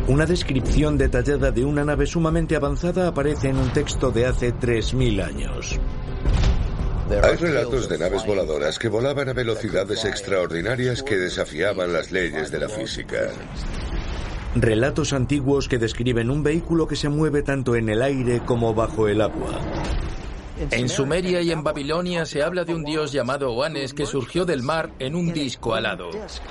Una descripción detallada de una nave sumamente avanzada aparece en un texto de hace 3000 años. Hay relatos de naves voladoras que volaban a velocidades extraordinarias que desafiaban las leyes de la física. Relatos antiguos que describen un vehículo que se mueve tanto en el aire como bajo el agua. En Sumeria y en Babilonia se habla de un dios llamado Oanes que surgió del mar en un disco alado.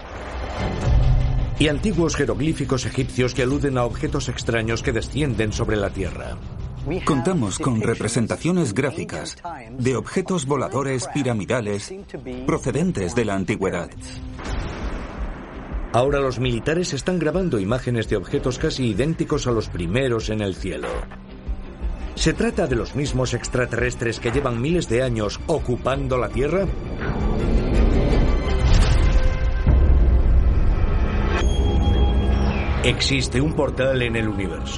Y antiguos jeroglíficos egipcios que aluden a objetos extraños que descienden sobre la Tierra. Contamos con representaciones gráficas de objetos voladores piramidales procedentes de la antigüedad. Ahora los militares están grabando imágenes de objetos casi idénticos a los primeros en el cielo. ¿Se trata de los mismos extraterrestres que llevan miles de años ocupando la Tierra? Existe un portal en el universo.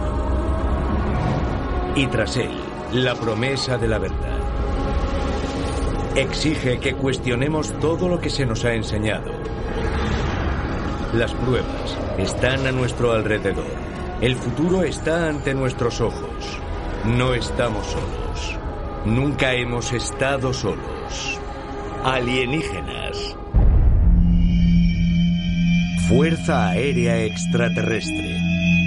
Y tras él, la promesa de la verdad. Exige que cuestionemos todo lo que se nos ha enseñado. Las pruebas están a nuestro alrededor. El futuro está ante nuestros ojos. No estamos solos. Nunca hemos estado solos. Alienígenas. Fuerza Aérea Extraterrestre.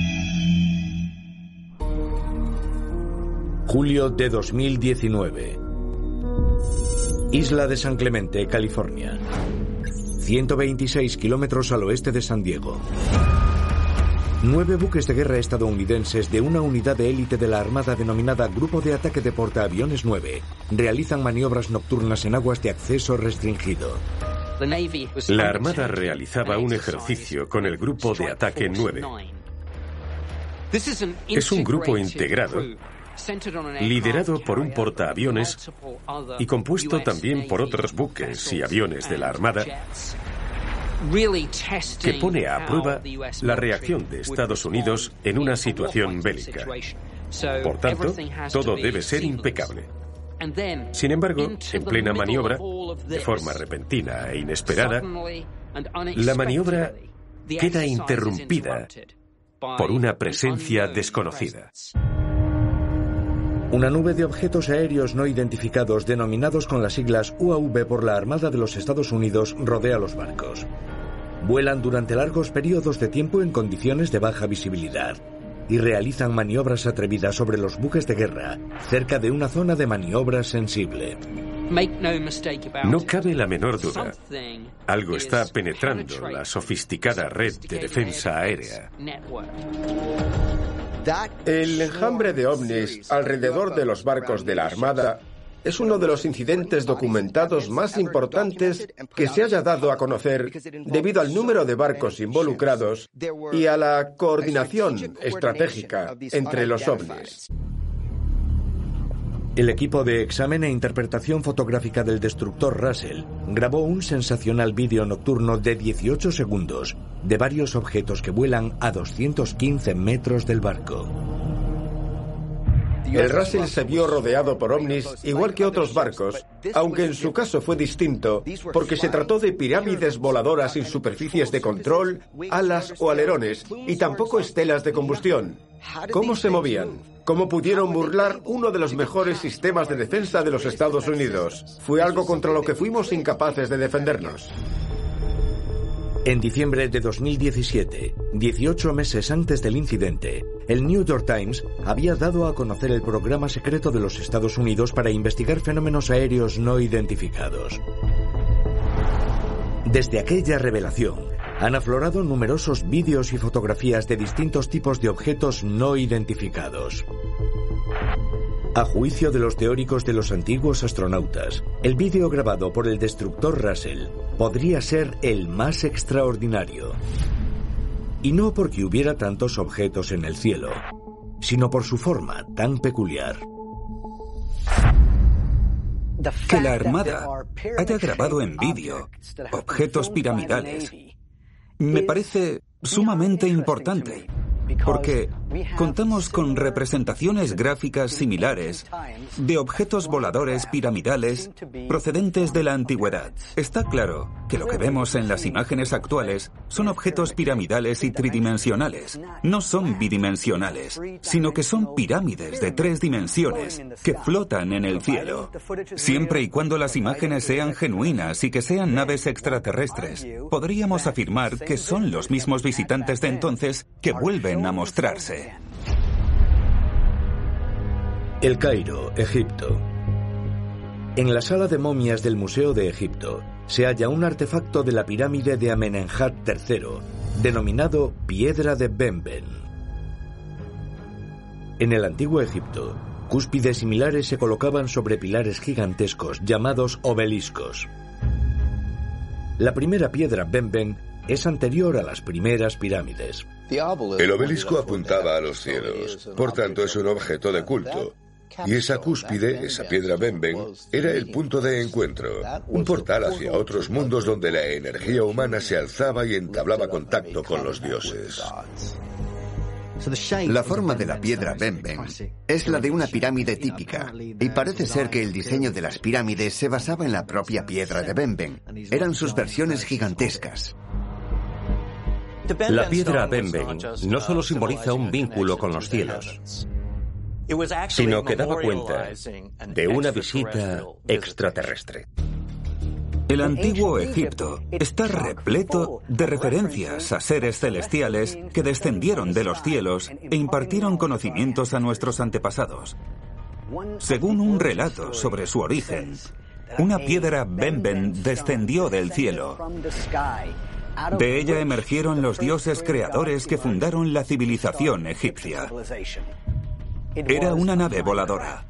Julio de 2019. Isla de San Clemente, California. 126 kilómetros al oeste de San Diego. 9 buques de guerra estadounidenses de una unidad de élite de la Armada denominada Grupo de Ataque de Portaaviones 9 realizan maniobras nocturnas en aguas de acceso restringido. La Armada realizaba un ejercicio con el Grupo de Ataque 9. Es un grupo integrado, liderado por un portaaviones y compuesto también por otros buques y aviones de la Armada, que pone a prueba la reacción de Estados Unidos en una situación bélica. Por tanto, todo debe ser impecable. Sin embargo, en plena maniobra, de forma repentina e inesperada, la maniobra queda interrumpida por una presencia desconocida. Una nube de objetos aéreos no identificados, denominados con las siglas UAV por la Armada de los Estados Unidos, rodea los barcos. Vuelan durante largos periodos de tiempo en condiciones de baja visibilidad y realizan maniobras atrevidas sobre los buques de guerra, cerca de una zona de maniobra sensible. No cabe la menor duda. Algo está penetrando la sofisticada red de defensa aérea. El enjambre de ovnis alrededor de los barcos de la Armada es uno de los incidentes documentados más importantes que se haya dado a conocer debido al número de barcos involucrados y a la coordinación estratégica entre los ovnis. El equipo de examen e interpretación fotográfica del destructor Russell grabó un sensacional vídeo nocturno de 18 segundos de varios objetos que vuelan a 215 metros del barco. El Russell se vio rodeado por ovnis igual que otros barcos, aunque en su caso fue distinto porque se trató de pirámides voladoras sin superficies de control, alas o alerones y tampoco estelas de combustión. ¿Cómo se movían? ¿Cómo pudieron burlar uno de los mejores sistemas de defensa de los Estados Unidos? Fue algo contra lo que fuimos incapaces de defendernos. En diciembre de 2017, 18 meses antes del incidente, el New York Times había dado a conocer el programa secreto de los Estados Unidos para investigar fenómenos aéreos no identificados. Desde aquella revelación, han aflorado numerosos vídeos y fotografías de distintos tipos de objetos no identificados. A juicio de los teóricos de los antiguos astronautas, el vídeo grabado por el destructor Russell podría ser el más extraordinario. Y no porque hubiera tantos objetos en el cielo, sino por su forma tan peculiar. Que la Armada haya grabado en vídeo objetos piramidales me parece sumamente importante, porque Contamos con representaciones gráficas similares de objetos voladores piramidales procedentes de la antigüedad. Está claro que lo que vemos en las imágenes actuales son objetos piramidales y tridimensionales. No son bidimensionales, sino que son pirámides de 3 dimensiones que flotan en el cielo. Siempre y cuando las imágenes sean genuinas y que sean naves extraterrestres, podríamos afirmar que son los mismos visitantes de entonces que vuelven a mostrarse. El Cairo, Egipto. En la sala de momias del Museo de Egipto se halla un artefacto de la pirámide de Amenemhat III, denominado Piedra de Benben. En el antiguo Egipto, cúspides similares se colocaban sobre pilares gigantescos llamados obeliscos. La primera piedra Benben es anterior a las primeras pirámides. El obelisco apuntaba a los cielos, por tanto es un objeto de culto. Y esa cúspide, esa piedra Benben, era el punto de encuentro, un portal hacia otros mundos donde la energía humana se alzaba y entablaba contacto con los dioses. La forma de la piedra Benben es la de una pirámide típica, y parece ser que el diseño de las pirámides se basaba en la propia piedra de Benben. Eran sus versiones gigantescas. La piedra Benben no solo simboliza un vínculo con los cielos, sino que daba cuenta de una visita extraterrestre. El antiguo Egipto está repleto de referencias a seres celestiales que descendieron de los cielos e impartieron conocimientos a nuestros antepasados. Según un relato sobre su origen, una piedra Benben descendió del cielo. De ella emergieron los dioses creadores que fundaron la civilización egipcia. Era una nave voladora.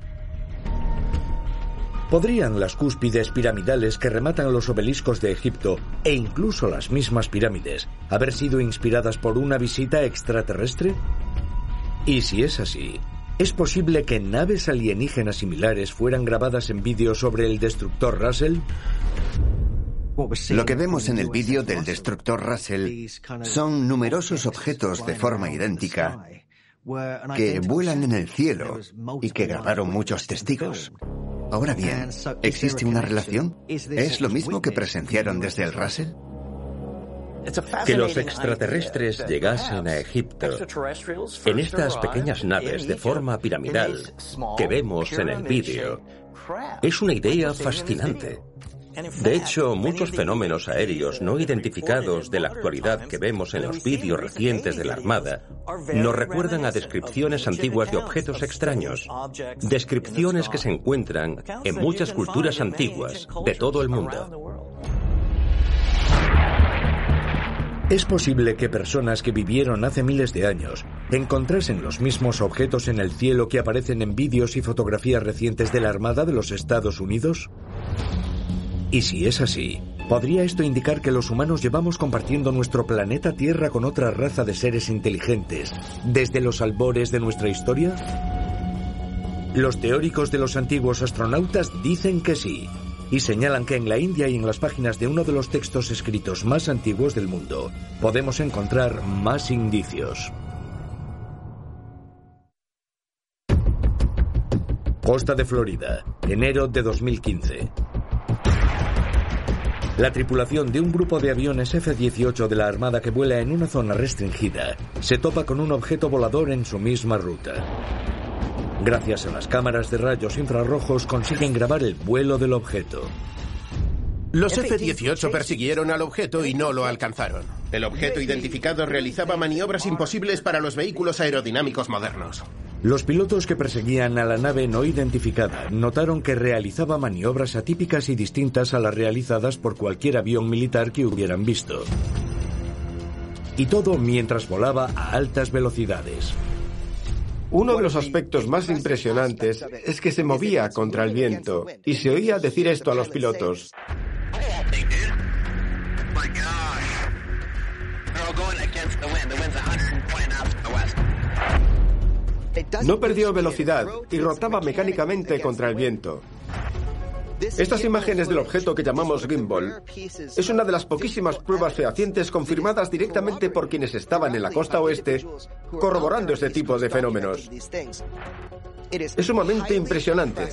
¿Podrían las cúspides piramidales que rematan los obeliscos de Egipto, e incluso las mismas pirámides, haber sido inspiradas por una visita extraterrestre? Y si es así, ¿es posible que naves alienígenas similares fueran grabadas en vídeo sobre el destructor Russell? Lo que vemos en el vídeo del destructor Russell son numerosos objetos de forma idéntica que vuelan en el cielo y que grabaron muchos testigos. Ahora bien, ¿existe una relación? ¿Es lo mismo que presenciaron desde el Russell? Que los extraterrestres llegasen a Egipto en estas pequeñas naves de forma piramidal que vemos en el vídeo es una idea fascinante. De hecho, muchos fenómenos aéreos no identificados de la actualidad que vemos en los vídeos recientes de la Armada nos recuerdan a descripciones antiguas de objetos extraños, descripciones que se encuentran en muchas culturas antiguas de todo el mundo. Es posible que personas que vivieron hace miles de años encontrasen los mismos objetos en el cielo que aparecen en vídeos y fotografías recientes de la Armada de los Estados Unidos. Y si es así, ¿podría esto indicar que los humanos llevamos compartiendo nuestro planeta Tierra con otra raza de seres inteligentes desde los albores de nuestra historia? Los teóricos de los antiguos astronautas dicen que sí, y señalan que en la India y en las páginas de uno de los textos escritos más antiguos del mundo podemos encontrar más indicios. Costa de Florida, enero de 2015. La tripulación de un grupo de aviones F-18 de la Armada que vuela en una zona restringida se topa con un objeto volador en su misma ruta. Gracias a las cámaras de rayos infrarrojos consiguen grabar el vuelo del objeto. Los F-18 persiguieron al objeto y no lo alcanzaron. El objeto identificado realizaba maniobras imposibles para los vehículos aerodinámicos modernos. Los pilotos que perseguían a la nave no identificada notaron que realizaba maniobras atípicas y distintas a las realizadas por cualquier avión militar que hubieran visto. Y todo mientras volaba a altas velocidades. Uno de los aspectos más impresionantes es que se movía contra el viento y se oía decir esto a los pilotos. No perdió velocidad y rotaba mecánicamente contra el viento. Estas imágenes del objeto que llamamos gimbal es una de las poquísimas pruebas fehacientes confirmadas directamente por quienes estaban en la costa oeste corroborando este tipo de fenómenos. Es sumamente impresionante.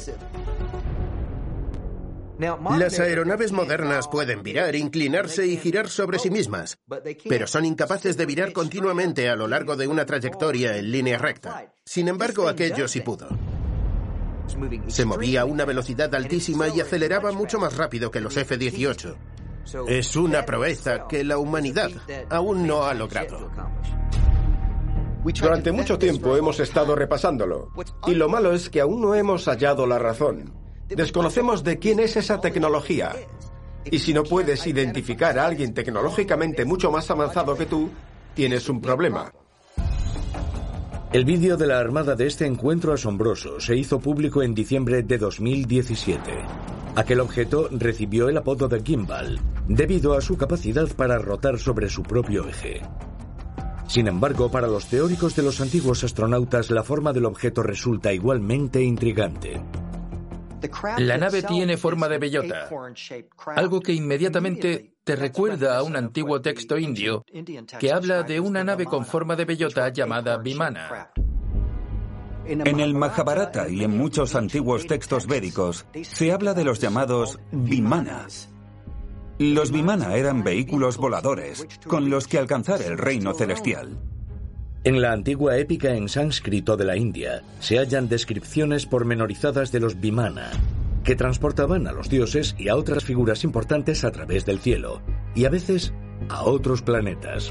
Las aeronaves modernas pueden virar, inclinarse y girar sobre sí mismas, pero son incapaces de virar continuamente a lo largo de una trayectoria en línea recta. Sin embargo, aquello sí pudo. Se movía a una velocidad altísima y aceleraba mucho más rápido que los F-18. Es una proeza que la humanidad aún no ha logrado. Durante mucho tiempo hemos estado repasándolo, y lo malo es que aún no hemos hallado la razón. Desconocemos de quién es esa tecnología, y si no puedes identificar a alguien tecnológicamente mucho más avanzado que tú, tienes un problema. El vídeo de la Armada de este encuentro asombroso se hizo público en diciembre de 2017. Aquel objeto recibió el apodo de gimbal, debido a su capacidad para rotar sobre su propio eje. Sin embargo, para los teóricos de los antiguos astronautas, la forma del objeto resulta igualmente intrigante. La nave tiene forma de bellota, algo que inmediatamente te recuerda a un antiguo texto indio que habla de una nave con forma de bellota llamada Vimana. En el Mahabharata y en muchos antiguos textos védicos se habla de los llamados Vimanas. Los Vimana eran vehículos voladores con los que alcanzar el reino celestial. En la antigua épica en sánscrito de la India se hallan descripciones pormenorizadas de los Vimana, que transportaban a los dioses y a otras figuras importantes a través del cielo, y a veces a otros planetas.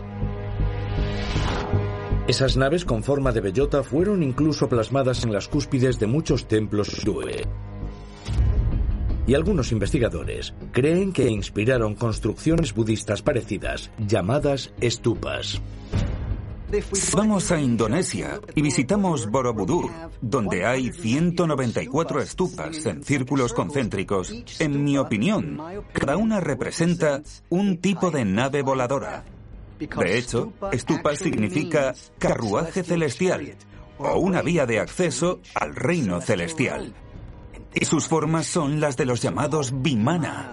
Esas naves con forma de bellota fueron incluso plasmadas en las cúspides de muchos templos hindúes. Y algunos investigadores creen que inspiraron construcciones budistas parecidas, llamadas stupas. Vamos a Indonesia y visitamos Borobudur, donde hay 194 stupas en círculos concéntricos. En mi opinión, cada una representa un tipo de nave voladora. De hecho, stupa significa carruaje celestial o una vía de acceso al reino celestial. Y sus formas son las de los llamados Vimana.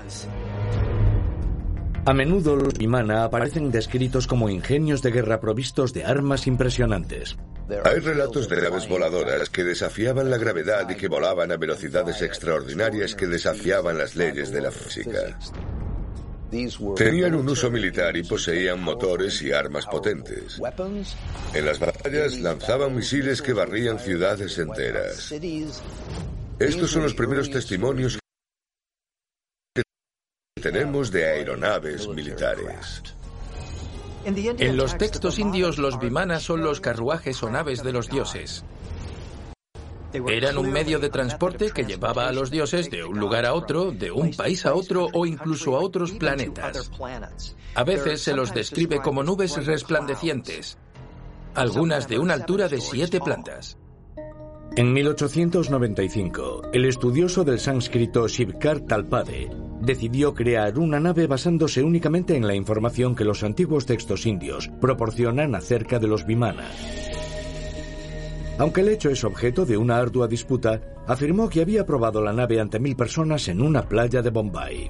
A menudo los Vimana aparecen descritos como ingenios de guerra provistos de armas impresionantes. Hay relatos de naves voladoras que desafiaban la gravedad y que volaban a velocidades extraordinarias que desafiaban las leyes de la física. Tenían un uso militar y poseían motores y armas potentes. En las batallas lanzaban misiles que barrían ciudades enteras. Estos son los primeros testimonios que tenemos de aeronaves militares. En los textos indios, los Vimanas son los carruajes o naves de los dioses. Eran un medio de transporte que llevaba a los dioses de un lugar a otro, de un país a otro o incluso a otros planetas. A veces se los describe como nubes resplandecientes, algunas de una altura de 7 plantas. En 1895, el estudioso del sánscrito Shivkar Talpade decidió crear una nave basándose únicamente en la información que los antiguos textos indios proporcionan acerca de los Vimana. Aunque el hecho es objeto de una ardua disputa, afirmó que había probado la nave ante 1000 personas en una playa de Bombay.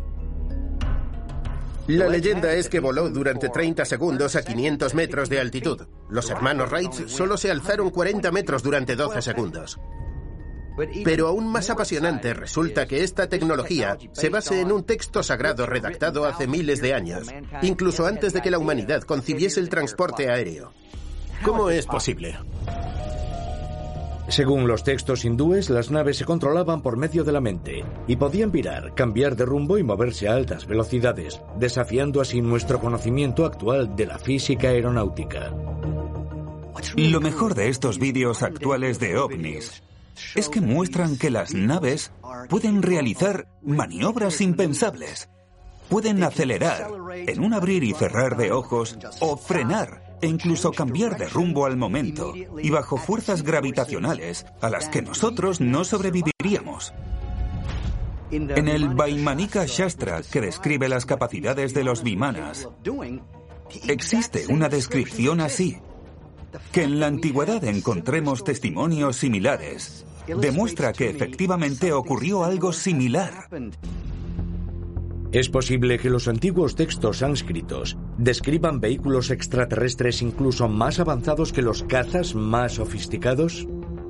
La leyenda es que voló durante 30 segundos a 500 metros de altitud. Los hermanos Wright solo se alzaron 40 metros durante 12 segundos. Pero aún más apasionante resulta que esta tecnología se base en un texto sagrado redactado hace miles de años, incluso antes de que la humanidad concibiese el transporte aéreo. ¿Cómo es posible? Según los textos hindúes, las naves se controlaban por medio de la mente y podían virar, cambiar de rumbo y moverse a altas velocidades, desafiando así nuestro conocimiento actual de la física aeronáutica. Lo mejor de estos vídeos actuales de ovnis es que muestran que las naves pueden realizar maniobras impensables. Pueden acelerar en un abrir y cerrar de ojos o frenar e incluso cambiar de rumbo al momento y bajo fuerzas gravitacionales a las que nosotros no sobreviviríamos. En el Vaimanika Shastra, que describe las capacidades de los Vimanas, existe una descripción así. Que en la antigüedad encontremos testimonios similares demuestra que efectivamente ocurrió algo similar. ¿Es posible que los antiguos textos sánscritos describan vehículos extraterrestres incluso más avanzados que los cazas más sofisticados?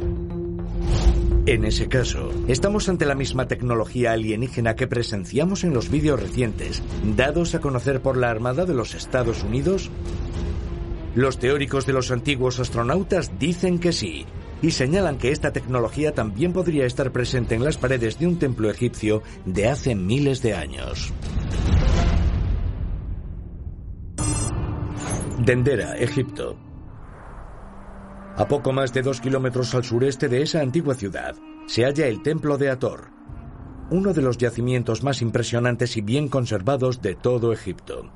En ese caso, ¿estamos ante la misma tecnología alienígena que presenciamos en los vídeos recientes, dados a conocer por la Armada de los Estados Unidos? Los teóricos de los antiguos astronautas dicen que sí, y señalan que esta tecnología también podría estar presente en las paredes de un templo egipcio de hace miles de años. Dendera, Egipto. A poco más de 2 kilómetros al sureste de esa antigua ciudad se halla el Templo de Hathor, uno de los yacimientos más impresionantes y bien conservados de todo Egipto.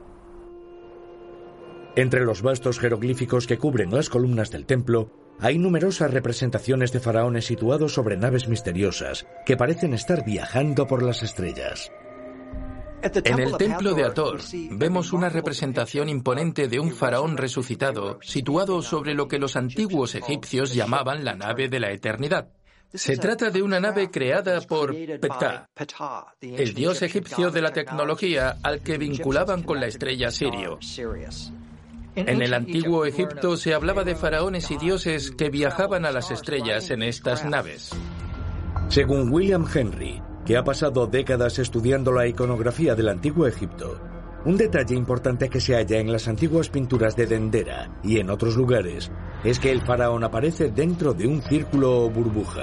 Entre los vastos jeroglíficos que cubren las columnas del templo, hay numerosas representaciones de faraones situados sobre naves misteriosas que parecen estar viajando por las estrellas. En el templo de Hathor vemos una representación imponente de un faraón resucitado situado sobre lo que los antiguos egipcios llamaban la nave de la eternidad. Se trata de una nave creada por Ptah, el dios egipcio de la tecnología al que vinculaban con la estrella Sirio. En el antiguo Egipto se hablaba de faraones y dioses que viajaban a las estrellas en estas naves. Según William Henry, que ha pasado décadas estudiando la iconografía del antiguo Egipto, un detalle importante que se halla en las antiguas pinturas de Dendera y en otros lugares es que el faraón aparece dentro de un círculo o burbuja.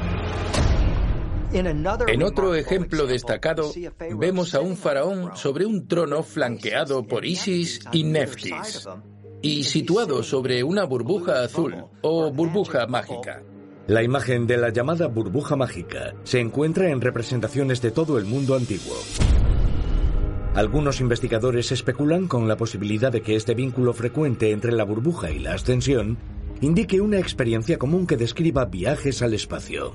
En otro ejemplo destacado, vemos a un faraón sobre un trono flanqueado por Isis y Neftis, y situado sobre una burbuja azul o burbuja mágica. La imagen de la llamada burbuja mágica se encuentra en representaciones de todo el mundo antiguo. Algunos investigadores especulan con la posibilidad de que este vínculo frecuente entre la burbuja y la ascensión indique una experiencia común que describa viajes al espacio.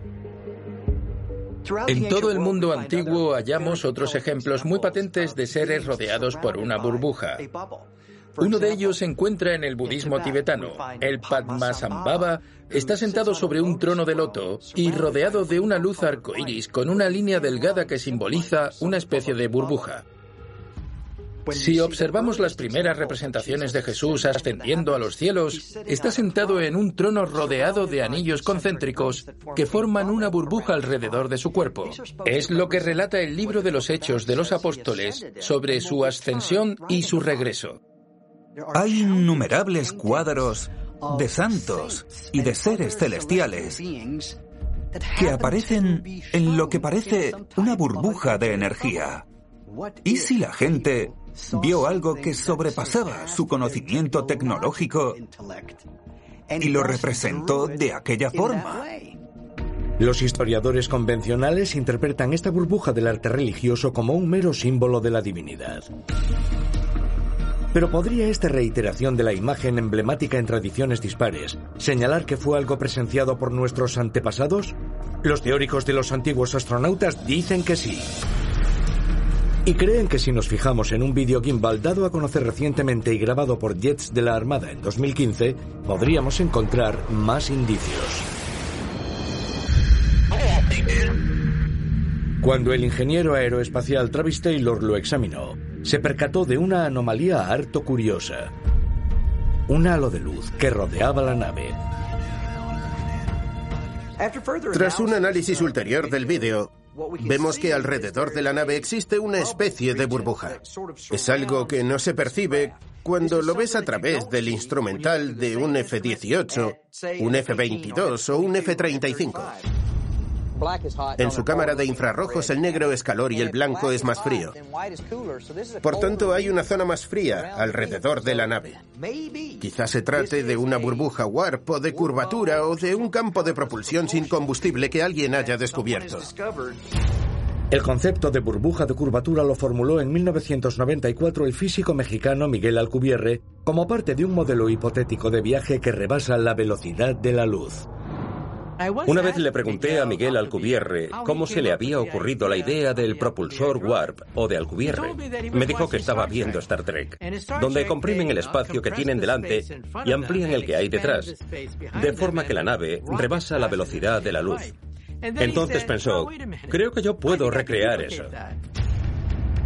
En todo el mundo antiguo hallamos otros ejemplos muy patentes de seres rodeados por una burbuja. Uno de ellos se encuentra en el budismo tibetano. El Padmasambhava está sentado sobre un trono de loto y rodeado de una luz arcoíris con una línea delgada que simboliza una especie de burbuja. Si observamos las primeras representaciones de Jesús ascendiendo a los cielos, está sentado en un trono rodeado de anillos concéntricos que forman una burbuja alrededor de su cuerpo. Es lo que relata el libro de los Hechos de los Apóstoles sobre su ascensión y su regreso. Hay innumerables cuadros de santos y de seres celestiales que aparecen en lo que parece una burbuja de energía. ¿Y si la gente vio algo que sobrepasaba su conocimiento tecnológico y lo representó de aquella forma? Los historiadores convencionales interpretan esta burbuja del arte religioso como un mero símbolo de la divinidad. Pero ¿podría esta reiteración de la imagen emblemática en tradiciones dispares señalar que fue algo presenciado por nuestros antepasados? Los teóricos de los antiguos astronautas dicen que sí. Y creen que si nos fijamos en un vídeo gimbal dado a conocer recientemente y grabado por jets de la Armada en 2015, podríamos encontrar más indicios. Cuando el ingeniero aeroespacial Travis Taylor lo examinó, se percató de una anomalía harto curiosa. Un halo de luz que rodeaba la nave. Tras un análisis ulterior del vídeo, vemos que alrededor de la nave existe una especie de burbuja. Es algo que no se percibe cuando lo ves a través del instrumental de un F-18, un F-22 o un F-35. En su cámara de infrarrojos el negro es calor y el blanco es más frío. Por tanto, hay una zona más fría alrededor de la nave. Quizás se trate de una burbuja warp o de curvatura o de un campo de propulsión sin combustible que alguien haya descubierto. El concepto de burbuja de curvatura lo formuló en 1994 el físico mexicano Miguel Alcubierre como parte de un modelo hipotético de viaje que rebasa la velocidad de la luz. Una vez le pregunté a Miguel Alcubierre cómo se le había ocurrido la idea del propulsor Warp o de Alcubierre. Me dijo que estaba viendo Star Trek, donde comprimen el espacio que tienen delante y amplían el que hay detrás, de forma que la nave rebasa la velocidad de la luz. Entonces pensó, creo que yo puedo recrear eso.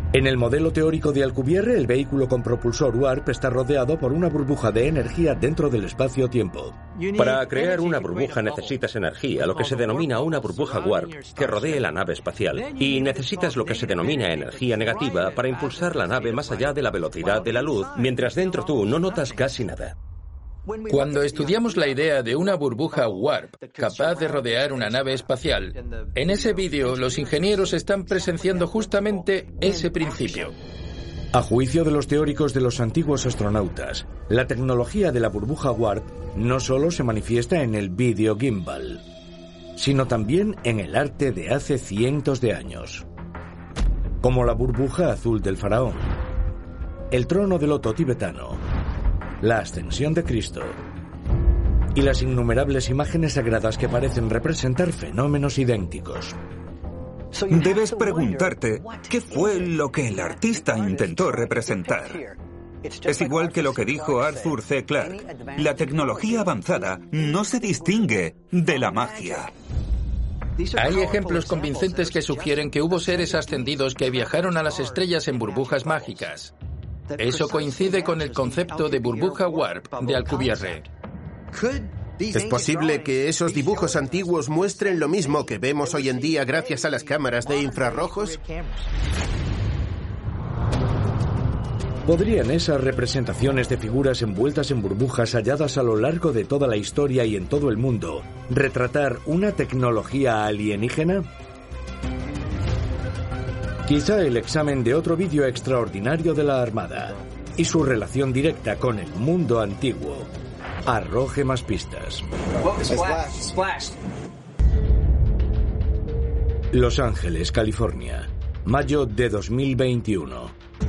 En el modelo teórico de Alcubierre, el vehículo con propulsor Warp está rodeado por una burbuja de energía dentro del espacio-tiempo. Para crear una burbuja necesitas energía, lo que se denomina una burbuja Warp, que rodee la nave espacial. Y necesitas lo que se denomina energía negativa para impulsar la nave más allá de la velocidad de la luz, mientras dentro tú no notas casi nada. Cuando estudiamos la idea de una burbuja Warp capaz de rodear una nave espacial, en ese vídeo los ingenieros están presenciando justamente ese principio. A juicio de los teóricos de los antiguos astronautas, la tecnología de la burbuja Warp no solo se manifiesta en el vídeo gimbal, sino también en el arte de hace cientos de años. Como la burbuja azul del faraón, el trono del loto tibetano, la ascensión de Cristo y las innumerables imágenes sagradas que parecen representar fenómenos idénticos. Debes preguntarte qué fue lo que el artista intentó representar. Es igual que lo que dijo Arthur C. Clarke. La tecnología avanzada no se distingue de la magia. Hay ejemplos convincentes que sugieren que hubo seres ascendidos que viajaron a las estrellas en burbujas mágicas. Eso coincide con el concepto de burbuja Warp de Alcubierre. ¿Es posible que esos dibujos antiguos muestren lo mismo que vemos hoy en día gracias a las cámaras de infrarrojos? ¿Podrían esas representaciones de figuras envueltas en burbujas halladas a lo largo de toda la historia y en todo el mundo retratar una tecnología alienígena? Quizá el examen de otro vídeo extraordinario de la Armada y su relación directa con el mundo antiguo arroje más pistas. Los Ángeles, California, mayo de 2021.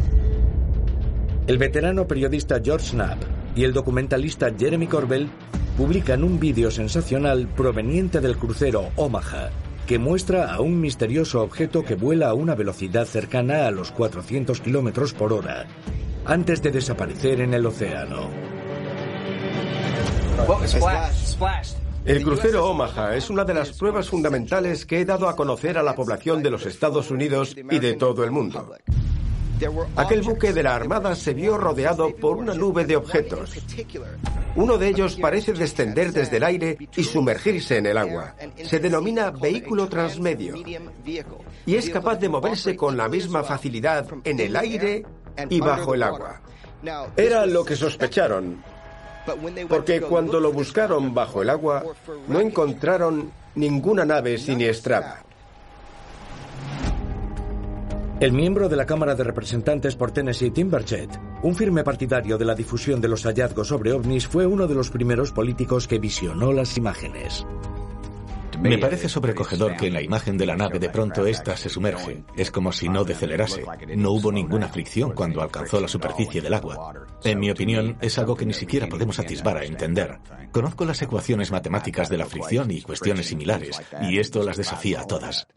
El veterano periodista George Knapp y el documentalista Jeremy Corbell publican un vídeo sensacional proveniente del crucero Omaha, que muestra a un misterioso objeto que vuela a una velocidad cercana a los 400 kilómetros por hora, antes de desaparecer en el océano. El crucero Omaha es una de las pruebas fundamentales que he dado a conocer a la población de los Estados Unidos y de todo el mundo. Aquel buque de la Armada se vio rodeado por una nube de objetos. Uno de ellos parece descender desde el aire y sumergirse en el agua. Se denomina vehículo transmedio y es capaz de moverse con la misma facilidad en el aire y bajo el agua. Era lo que sospecharon, porque cuando lo buscaron bajo el agua no encontraron ninguna nave siniestrada. El miembro de la Cámara de Representantes por Tennessee, Tim Burchett, un firme partidario de la difusión de los hallazgos sobre ovnis, fue uno de los primeros políticos que visionó las imágenes. Me parece sobrecogedor que en la imagen de la nave de pronto ésta se sumerge. Es como si no decelerase. No hubo ninguna fricción cuando alcanzó la superficie del agua. En mi opinión, es algo que ni siquiera podemos atisbar a entender. Conozco las ecuaciones matemáticas de la fricción y cuestiones similares, y esto las desafía a todas.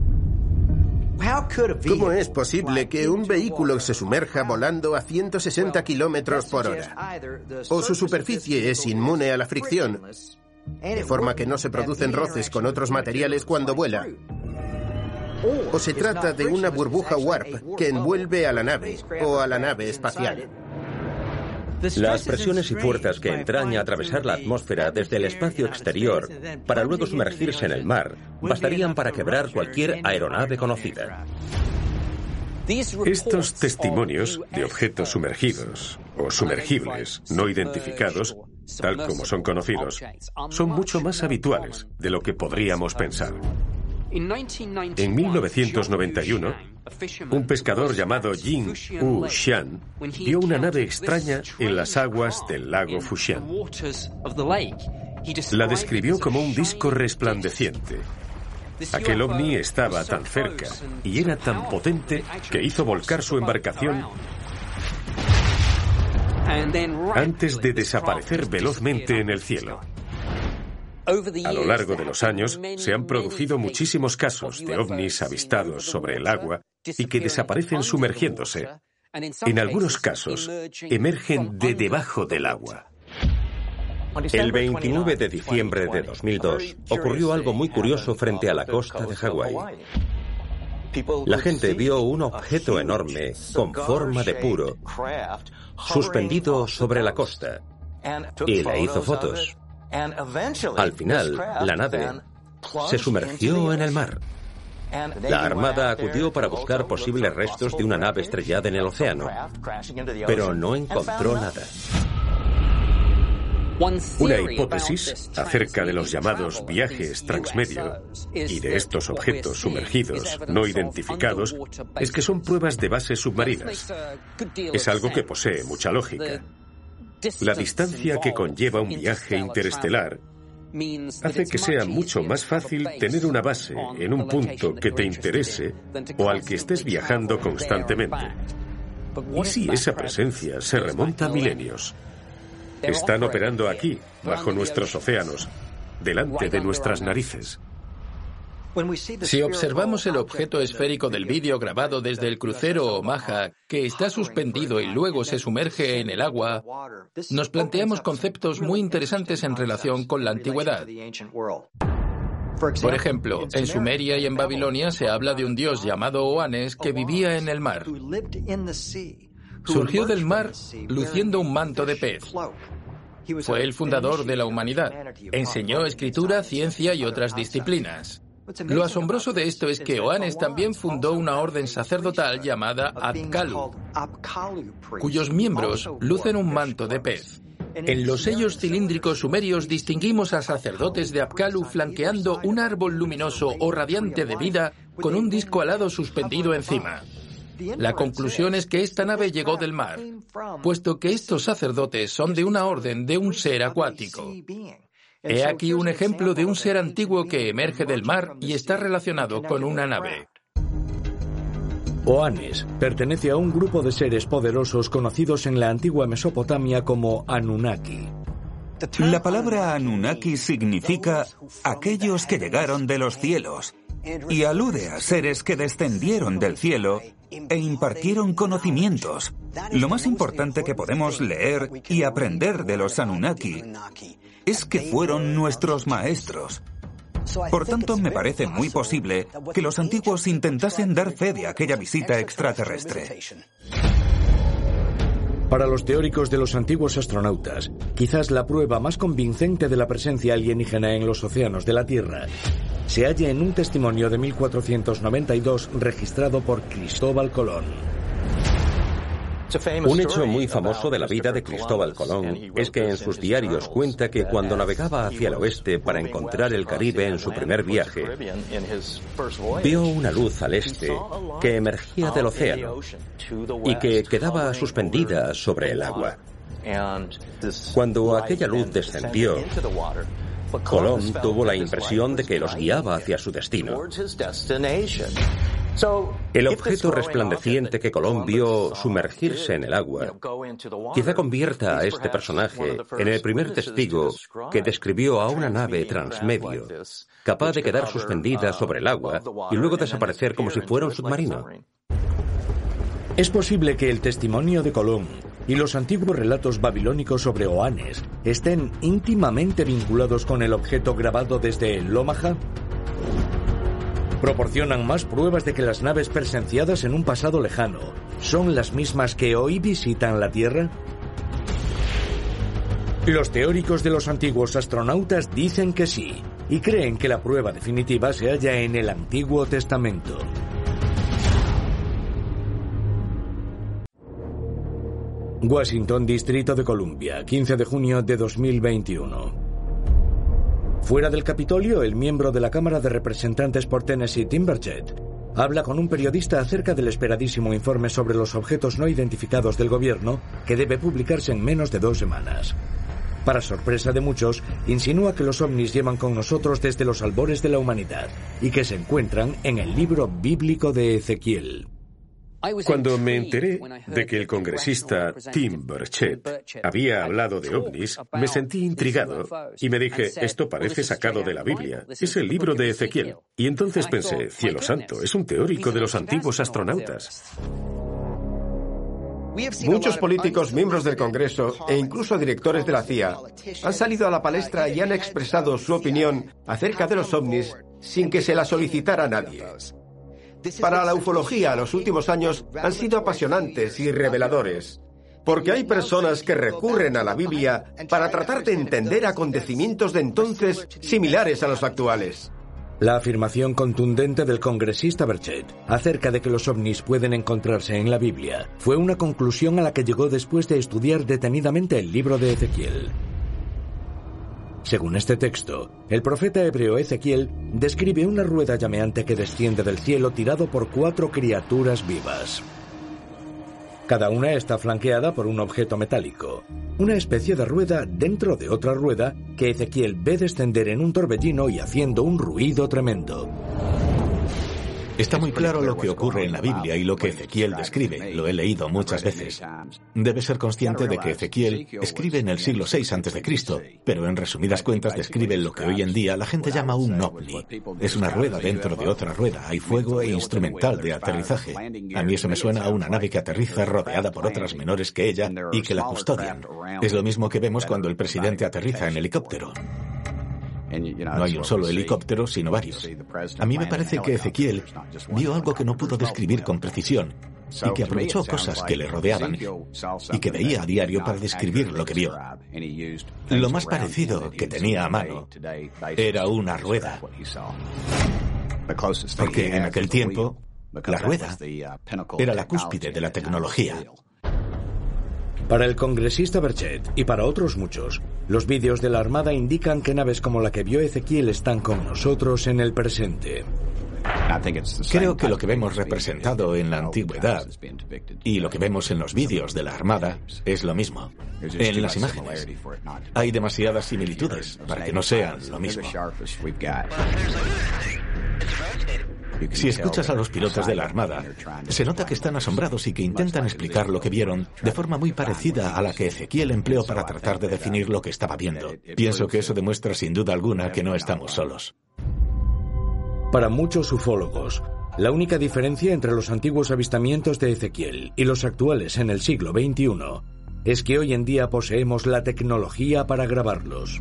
¿Cómo es posible que un vehículo se sumerja volando a 160 kilómetros por hora? O su superficie es inmune a la fricción, de forma que no se producen roces con otros materiales cuando vuela. O se trata de una burbuja Warp que envuelve a la nave o a la nave espacial. Las presiones y fuerzas que entraña atravesar la atmósfera desde el espacio exterior para luego sumergirse en el mar bastarían para quebrar cualquier aeronave conocida. Estos testimonios de objetos sumergidos o sumergibles no identificados, tal como son conocidos, son mucho más habituales de lo que podríamos pensar. En 1991, un pescador llamado Jing Wu Xian vio una nave extraña en las aguas del lago Fujian. La describió como un disco resplandeciente. Aquel ovni estaba tan cerca y era tan potente que hizo volcar su embarcación antes de desaparecer velozmente en el cielo. A lo largo de los años se han producido muchísimos casos de ovnis avistados sobre el agua y que desaparecen sumergiéndose. En algunos casos, emergen de debajo del agua. El 29 de diciembre de 2002 ocurrió algo muy curioso frente a la costa de Hawái. La gente vio un objeto enorme con forma de puro suspendido sobre la costa y le hizo fotos. Al final, la nave se sumergió en el mar. La Armada acudió para buscar posibles restos de una nave estrellada en el océano, pero no encontró nada. Una hipótesis acerca de los llamados viajes transmedio y de estos objetos sumergidos no identificados es que son pruebas de bases submarinas. Es algo que posee mucha lógica. La distancia que conlleva un viaje interestelar hace que sea mucho más fácil tener una base en un punto que te interese o al que estés viajando constantemente. ¿Y si esa presencia se remonta a milenios? Están operando aquí, bajo nuestros océanos, delante de nuestras narices. Si observamos el objeto esférico del vídeo grabado desde el crucero Omaha, que está suspendido y luego se sumerge en el agua, nos planteamos conceptos muy interesantes en relación con la antigüedad. Por ejemplo, en Sumeria y en Babilonia se habla de un dios llamado Oannes que vivía en el mar. Surgió del mar luciendo un manto de pez. Fue el fundador de la humanidad. Enseñó escritura, ciencia y otras disciplinas. Lo asombroso de esto es que Oannes también fundó una orden sacerdotal llamada Apkallu, cuyos miembros lucen un manto de pez. En los sellos cilíndricos sumerios distinguimos a sacerdotes de Apkallu flanqueando un árbol luminoso o radiante de vida con un disco alado suspendido encima. La conclusión es que esta nave llegó del mar, puesto que estos sacerdotes son de una orden de un ser acuático. He aquí un ejemplo de un ser antiguo que emerge del mar y está relacionado con una nave. Oannes pertenece a un grupo de seres poderosos conocidos en la antigua Mesopotamia como Anunnaki. La palabra Anunnaki significa aquellos que llegaron de los cielos y alude a seres que descendieron del cielo e impartieron conocimientos. Lo más importante que podemos leer y aprender de los Anunnaki es que fueron nuestros maestros. Por tanto, me parece muy posible que los antiguos intentasen dar fe de aquella visita extraterrestre. Para los teóricos de los antiguos astronautas, quizás la prueba más convincente de la presencia alienígena en los océanos de la Tierra se halla en un testimonio de 1492 registrado por Cristóbal Colón. Un hecho muy famoso de la vida de Cristóbal Colón es que en sus diarios cuenta que cuando navegaba hacia el oeste para encontrar el Caribe en su primer viaje, vio una luz al este que emergía del océano y que quedaba suspendida sobre el agua. Cuando aquella luz descendió, Colón tuvo la impresión de que los guiaba hacia su destino. El objeto resplandeciente que Colón vio sumergirse en el agua quizá convierta a este personaje en el primer testigo que describió a una nave transmedio capaz de quedar suspendida sobre el agua y luego desaparecer como si fuera un submarino. Es posible que el testimonio de Colón y los antiguos relatos babilónicos sobre Oannes estén íntimamente vinculados con el objeto grabado desde el Omaha. Proporcionan más pruebas de que las naves presenciadas en un pasado lejano son las mismas que hoy visitan la Tierra. Los teóricos de los antiguos astronautas dicen que sí, y creen que la prueba definitiva se halla en el Antiguo Testamento. Washington, Distrito de Columbia, 15 de junio de 2021. Fuera del Capitolio, el miembro de la Cámara de Representantes por Tennessee, Tim Burchett, habla con un periodista acerca del esperadísimo informe sobre los objetos no identificados del gobierno que debe publicarse en menos de 2 semanas. Para sorpresa de muchos, insinúa que los ovnis llevan con nosotros desde los albores de la humanidad y que se encuentran en el libro bíblico de Ezequiel. Cuando me enteré de que el congresista Tim Burchett había hablado de ovnis, me sentí intrigado y me dije, esto parece sacado de la Biblia, es el libro de Ezequiel. Y entonces pensé, cielo santo, es un teórico de los antiguos astronautas. Muchos políticos, miembros del Congreso e incluso directores de la CIA han salido a la palestra y han expresado su opinión acerca de los ovnis sin que se la solicitara a nadie. Para la ufología, los últimos años han sido apasionantes y reveladores, porque hay personas que recurren a la Biblia para tratar de entender acontecimientos de entonces similares a los actuales. La afirmación contundente del congresista Burchett acerca de que los ovnis pueden encontrarse en la Biblia fue una conclusión a la que llegó después de estudiar detenidamente el libro de Ezequiel. Según este texto, el profeta hebreo Ezequiel describe una rueda llameante que desciende del cielo tirado por 4 criaturas vivas. Cada una está flanqueada por un objeto metálico, una especie de rueda dentro de otra rueda que Ezequiel ve descender en un torbellino y haciendo un ruido tremendo. Está muy claro lo que ocurre en la Biblia y lo que Ezequiel describe. Lo he leído muchas veces. Debe ser consciente de que Ezequiel escribe en el siglo VI a.C., pero en resumidas cuentas describe lo que hoy en día la gente llama un ovni. Es una rueda dentro de otra rueda. Hay fuego e instrumental de aterrizaje. A mí eso me suena a una nave que aterriza rodeada por otras menores que ella y que la custodian. Es lo mismo que vemos cuando el presidente aterriza en helicóptero. No hay un solo helicóptero, sino varios. A mí me parece que Ezequiel vio algo que no pudo describir con precisión y que aprovechó cosas que le rodeaban y que veía a diario para describir lo que vio. Lo más parecido que tenía a mano era una rueda. Porque en aquel tiempo, la rueda era la cúspide de la tecnología. Para el congresista Burchett y para otros muchos, los vídeos de la Armada indican que naves como la que vio Ezequiel están con nosotros en el presente. Creo que lo que vemos representado en la antigüedad y lo que vemos en los vídeos de la Armada es lo mismo. En las imágenes hay demasiadas similitudes para que no sean lo mismo. Si escuchas a los pilotos de la Armada, se nota que están asombrados y que intentan explicar lo que vieron de forma muy parecida a la que Ezequiel empleó para tratar de definir lo que estaba viendo. Pienso que eso demuestra sin duda alguna que no estamos solos. Para muchos ufólogos, la única diferencia entre los antiguos avistamientos de Ezequiel y los actuales en el siglo XXI es que hoy en día poseemos la tecnología para grabarlos.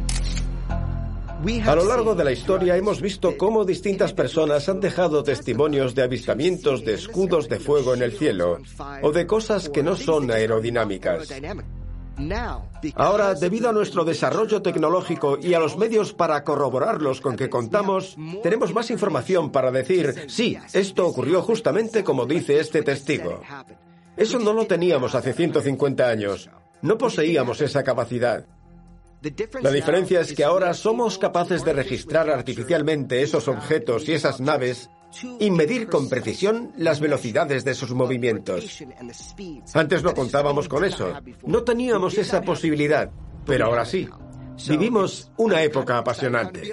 A lo largo de la historia hemos visto cómo distintas personas han dejado testimonios de avistamientos de escudos de fuego en el cielo o de cosas que no son aerodinámicas. Ahora, debido a nuestro desarrollo tecnológico y a los medios para corroborarlos con que contamos, tenemos más información para decir, sí, esto ocurrió justamente como dice este testigo. Eso no lo teníamos hace 150 años. No poseíamos esa capacidad. La diferencia es que ahora somos capaces de registrar artificialmente esos objetos y esas naves y medir con precisión las velocidades de sus movimientos. Antes no contábamos con eso. No teníamos esa posibilidad, pero ahora sí. Vivimos una época apasionante.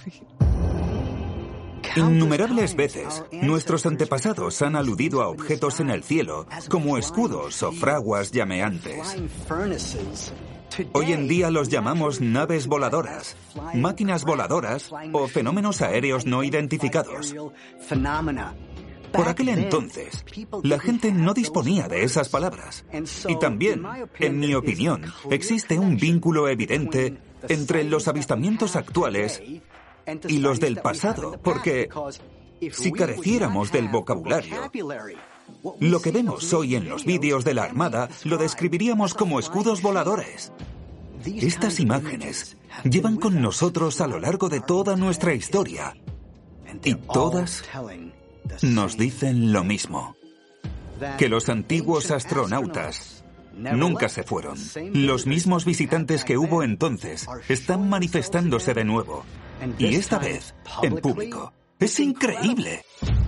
Innumerables veces, nuestros antepasados han aludido a objetos en el cielo como escudos o fraguas llameantes. Hoy en día los llamamos naves voladoras, máquinas voladoras o fenómenos aéreos no identificados. Por aquel entonces, la gente no disponía de esas palabras. Y también, en mi opinión, existe un vínculo evidente entre los avistamientos actuales y los del pasado, porque si careciéramos del vocabulario, lo que vemos hoy en los vídeos de la Armada lo describiríamos como escudos voladores. Estas imágenes llevan con nosotros a lo largo de toda nuestra historia y todas nos dicen lo mismo, que los antiguos astronautas nunca se fueron. Los mismos visitantes que hubo entonces están manifestándose de nuevo, y esta vez en público. ¡Es increíble!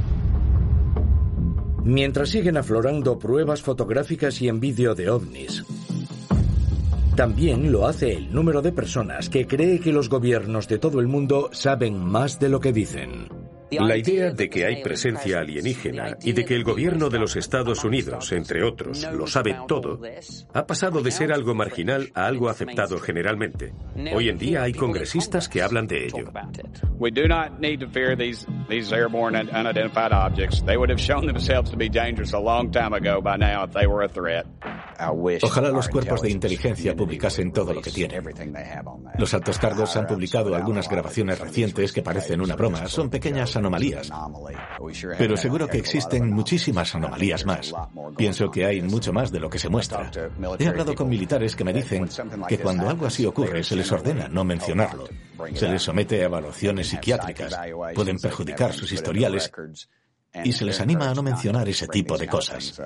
Mientras siguen aflorando pruebas fotográficas y en vídeo de ovnis, también lo hace el número de personas que cree que los gobiernos de todo el mundo saben más de lo que dicen. La idea de que hay presencia alienígena y de que el gobierno de los Estados Unidos, entre otros, lo sabe todo, ha pasado de ser algo marginal a algo aceptado generalmente. Hoy en día hay congresistas que hablan de ello. We do not need to fear these airborne unidentified objects. They would have shown themselves to be dangerous a long time ago by now if they were a threat. Ojalá los cuerpos de inteligencia publicasen todo lo que tienen. Los altos cargos han publicado algunas grabaciones recientes que parecen una broma. Son pequeñas anomalías. Pero seguro que existen muchísimas anomalías más. Pienso que hay mucho más de lo que se muestra. He hablado con militares que me dicen que cuando algo así ocurre se les ordena no mencionarlo. Se les somete a evaluaciones psiquiátricas. Pueden perjudicar sus historiales y se les anima a no mencionar ese tipo de cosas.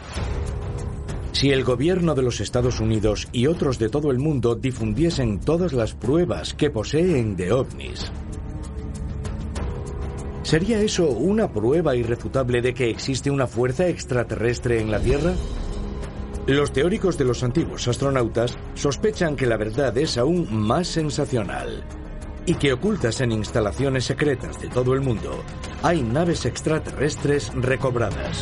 Si el gobierno de los Estados Unidos y otros de todo el mundo difundiesen todas las pruebas que poseen de ovnis, ¿sería eso una prueba irrefutable de que existe una fuerza extraterrestre en la Tierra? Los teóricos de los antiguos astronautas sospechan que la verdad es aún más sensacional y que ocultas en instalaciones secretas de todo el mundo hay naves extraterrestres recobradas.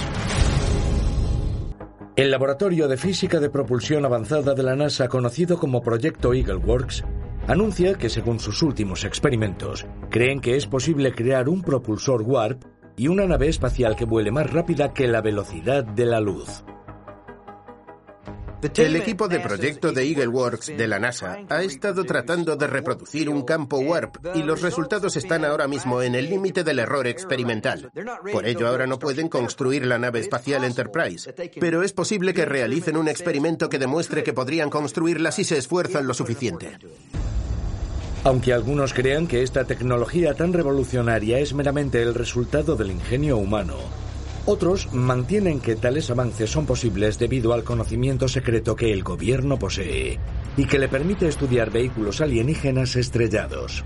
El Laboratorio de Física de Propulsión Avanzada de la NASA, conocido como Proyecto EagleWorks, anuncia que según sus últimos experimentos, creen que es posible crear un propulsor Warp y una nave espacial que vuele más rápida que la velocidad de la luz. El equipo de proyecto de EagleWorks de la NASA ha estado tratando de reproducir un campo Warp y los resultados están ahora mismo en el límite del error experimental. Por ello ahora no pueden construir la nave espacial Enterprise, pero es posible que realicen un experimento que demuestre que podrían construirla si se esfuerzan lo suficiente. Aunque algunos crean que esta tecnología tan revolucionaria es meramente el resultado del ingenio humano, otros mantienen que tales avances son posibles debido al conocimiento secreto que el gobierno posee y que le permite estudiar vehículos alienígenas estrellados.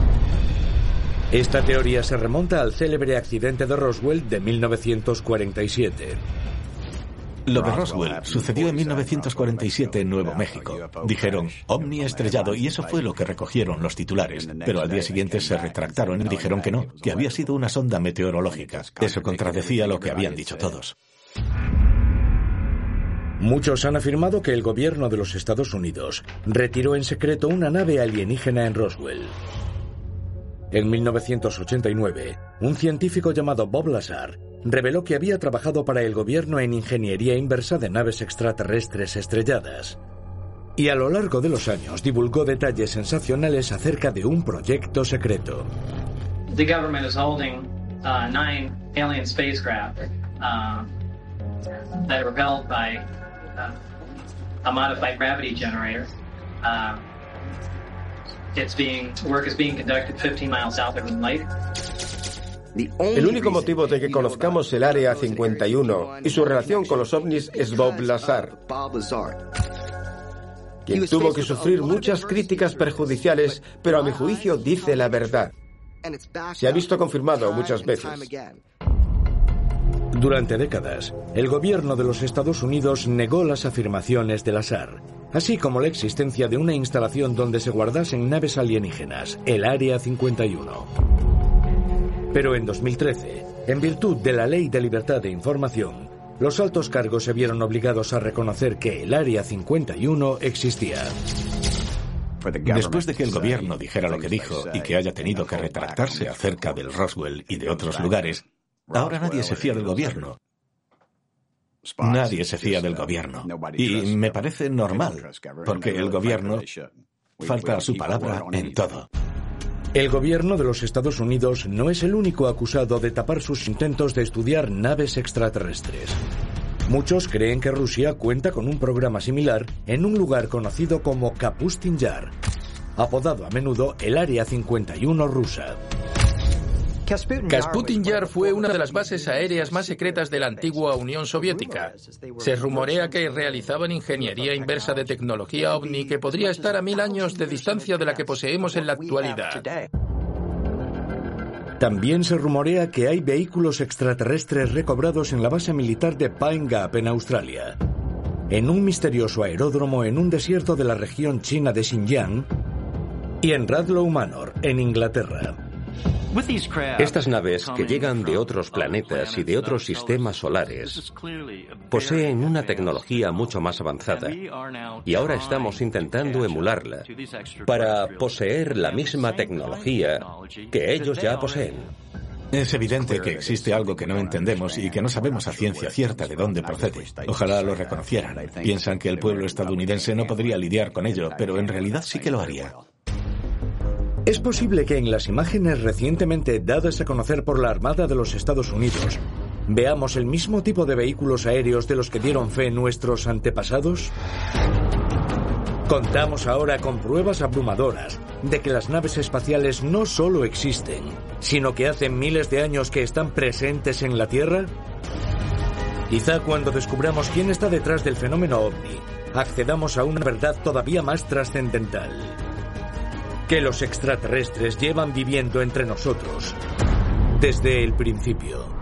Esta teoría se remonta al célebre accidente de Roswell de 1947. Lo de Roswell sucedió en 1947 en Nuevo México. Dijeron, ovni estrellado, y eso fue lo que recogieron los titulares. Pero al día siguiente se retractaron y dijeron que no, que había sido una sonda meteorológica. Eso contradecía lo que habían dicho todos. Muchos han afirmado que el gobierno de los Estados Unidos retiró en secreto una nave alienígena en Roswell. En 1989, un científico llamado Bob Lazar reveló que había trabajado para el gobierno en ingeniería inversa de naves extraterrestres estrelladas. Y a lo largo de los años divulgó detalles sensacionales acerca de un proyecto secreto. The government is holding 9 alien spacecraft that are propelled by a modified gravity generator. Work is being conducted 15 miles south of the lake. El único motivo de que conozcamos el Área 51 y su relación con los ovnis es Bob Lazar, quien tuvo que sufrir muchas críticas perjudiciales, pero a mi juicio dice la verdad. Se ha visto confirmado muchas veces. Durante décadas, el gobierno de los Estados Unidos negó las afirmaciones de Lazar, así como la existencia de una instalación donde se guardasen naves alienígenas, el Área 51. Pero en 2013, en virtud de la Ley de Libertad de Información, los altos cargos se vieron obligados a reconocer que el Área 51 existía. Después de que el gobierno dijera lo que dijo y que haya tenido que retractarse acerca del Roswell y de otros lugares, ahora nadie se fía del gobierno. Nadie se fía del gobierno. Y me parece normal, porque el gobierno falta a su palabra en todo. El gobierno de los Estados Unidos no es el único acusado de tapar sus intentos de estudiar naves extraterrestres. Muchos creen que Rusia cuenta con un programa similar en un lugar conocido como Kapustin Yar, apodado a menudo el Área 51 rusa. Kasputin Yar fue una de las bases aéreas más secretas de la antigua Unión Soviética. Se rumorea que realizaban ingeniería inversa de tecnología ovni que podría estar a 1000 años de distancia de la que poseemos en la actualidad. También se rumorea que hay vehículos extraterrestres recobrados en la base militar de Pine Gap en Australia, en un misterioso aeródromo en un desierto de la región china de Xinjiang y en Radlow Manor, en Inglaterra. Estas naves, que llegan de otros planetas y de otros sistemas solares, poseen una tecnología mucho más avanzada y ahora estamos intentando emularla para poseer la misma tecnología que ellos ya poseen. Es evidente que existe algo que no entendemos y que no sabemos a ciencia cierta de dónde procede. Ojalá lo reconocieran. Piensan que el pueblo estadounidense no podría lidiar con ello, pero en realidad sí que lo haría. Es posible que en las imágenes recientemente dadas a conocer por la Armada de los Estados Unidos veamos el mismo tipo de vehículos aéreos de los que dieron fe nuestros antepasados. Contamos ahora con pruebas abrumadoras de que las naves espaciales no solo existen, sino que hace miles de años que están presentes en la Tierra. Quizá cuando descubramos quién está detrás del fenómeno ovni, accedamos a una verdad todavía más trascendental: que los extraterrestres llevan viviendo entre nosotros desde el principio.